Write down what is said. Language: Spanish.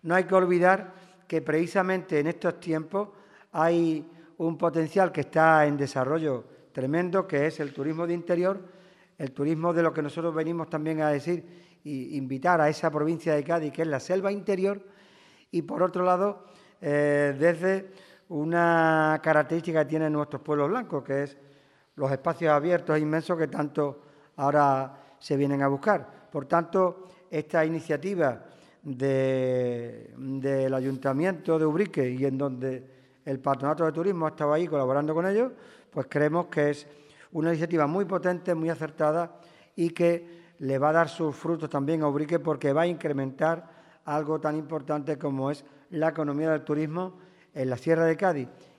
No hay que olvidar que precisamente en estos tiempos hay un potencial que está en desarrollo tremendo, que es el turismo de interior, el turismo de lo que nosotros venimos también a decir e invitar a esa provincia de Cádiz, que es la selva interior, y por otro lado, desde una característica que tienen nuestros pueblos blancos, que es los espacios abiertos e inmensos que tanto ahora se vienen a buscar. Por tanto, esta iniciativa del Ayuntamiento de Ubrique y en donde el Patronato de Turismo ha estado ahí colaborando con ellos, pues creemos que es una iniciativa muy potente, muy acertada y que le va a dar sus frutos también a Ubrique porque va a incrementar algo tan importante como es la economía del turismo en la Sierra de Cádiz